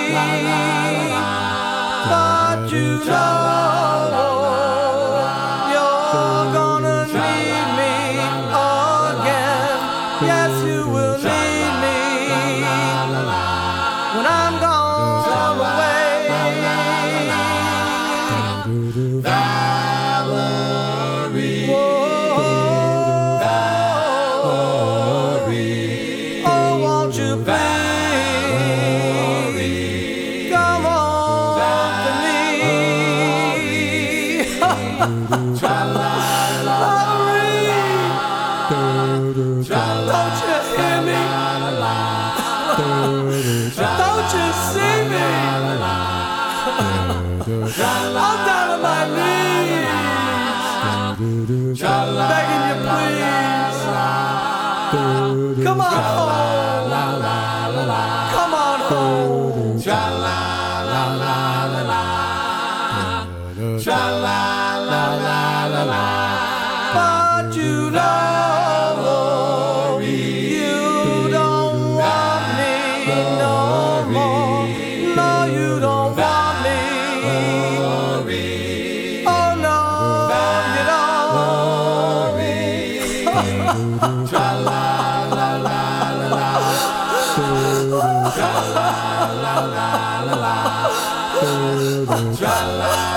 but you know you're gonna need me again. Yes, you will need me when I'm gone away. Valerie, Valerie, oh, won't you please come home to me? Don't you hear me? Don't you see me? I'm down on my knees, begging you please. Come on home. Come on home. But you know you don't want me no more. No, you don't want me. Oh no, you don't. Tra la